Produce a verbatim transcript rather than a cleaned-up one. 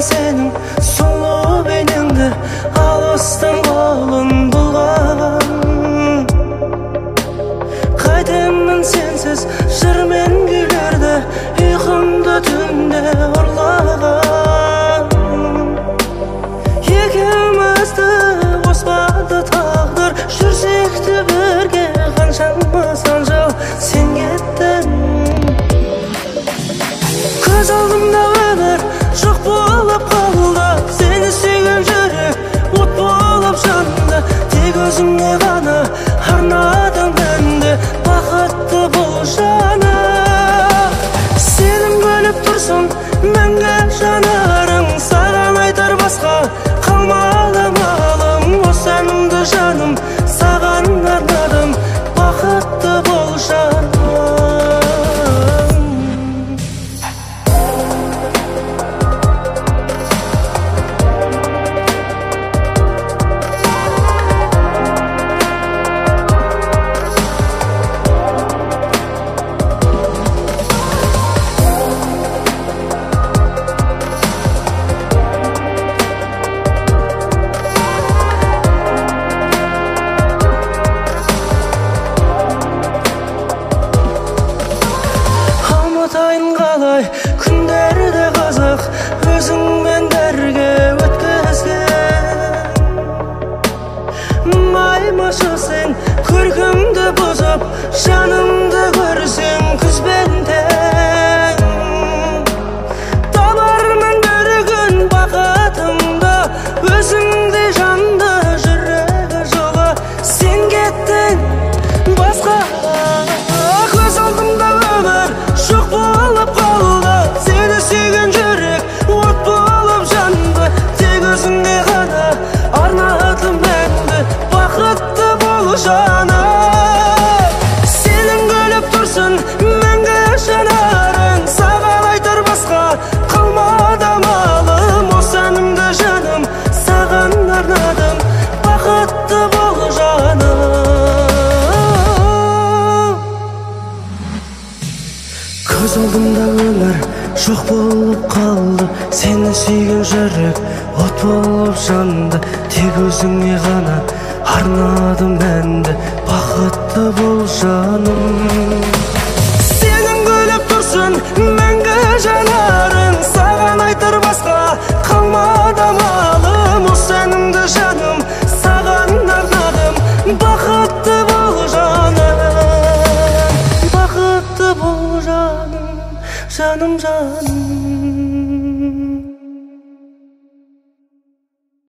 сенің сұлу бейнеңді, алыстан қолың бұлғаған. Қайтемін сенсіз жыр мен күйлерді, ұйқымды түнде ұрлаған. Екеумізді қоспады тағдыр, жүрсек те бірге қаншама сан жыл сен кеттің. Көз алдымда өмір жоқ болып қалды, сені сүйген жүрек от болып жанды. Тек өзіңе ғана арнадым әнді, бақытты бол жаны. Сенің күліп тұрсын мәңгі жанарың, саған айтар басқа қалмады малым. Осы әнімді жаным саған арнадым, бақытты бол жаным. Ұмытайын қалай күндерді қызық, өзіңмен бірге өткізген. Маймашы сен көркімді бұзып, жанымды көрсең күзбен тең. Табармын бір күн бақытымды, өзіңдей жанды жүрегі жылы сен кеттің басқа. Көз алдымда өмір жоқ болып қалды, сені сүйген жүрек от болып жанды. Тек өзіңе ғана арнадым әнді, бақытты бол жаным. Сенің күліп тұрсын мәңгі жанарың, саған айтар басқа қалмады малым. Осы әнімді жаным саған арнадым, бақытты бол жаным. Көз алдымда өмір жоқ болып қалды, сені сүйген жүрек от болып жанды. Тек өзіңе ғана арнадым әнді, бақытты бол жаным. Сенің күліп тұрсын мәңгі жанарың, саған айтар басқа қалмады малым. Осы әнімді жаным саған арнадым, бақытты бол жаным. Бақытты бол жаным, жаным жаным.